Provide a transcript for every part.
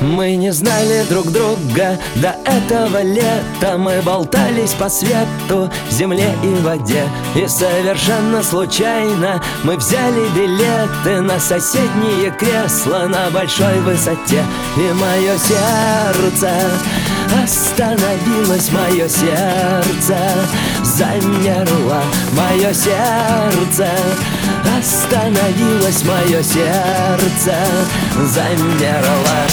Мы не знали друг друга до этого лета. Мы болтались по свету, земле и воде. И совершенно случайно мы взяли билеты на соседние кресла на большой высоте. И мое сердце остановилось, мое сердце замерло, мое сердце остановилось, мое сердце замерло.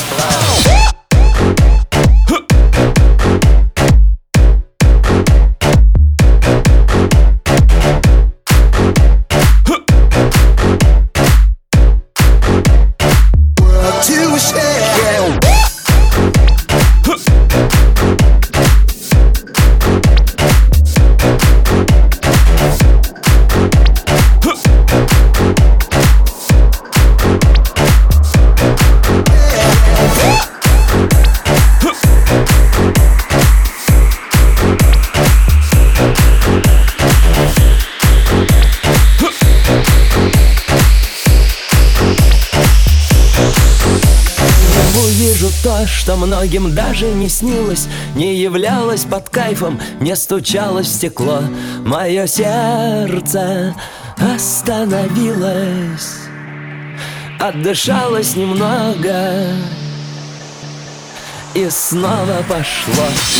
Вижу то, что многим даже не снилось, не являлось под кайфом, не стучалось в стекло. Мое сердце остановилось, отдышалось немного и снова пошло.